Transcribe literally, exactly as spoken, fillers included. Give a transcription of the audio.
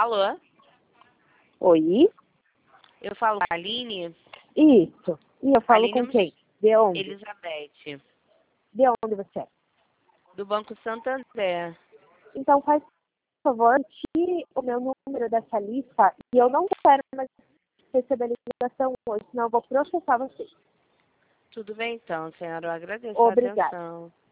Alô? Oi? Eu falo com a Aline? Isso. E eu falo Aline, com eu me quem? De onde? Elizabeth, De onde você é? do Banco Santander. Então faz favor, tire o meu número dessa lista e eu não quero mais receber ligação hoje, senão eu vou processar você. Tudo bem então, senhora. Eu agradeço a Obrigada. atenção.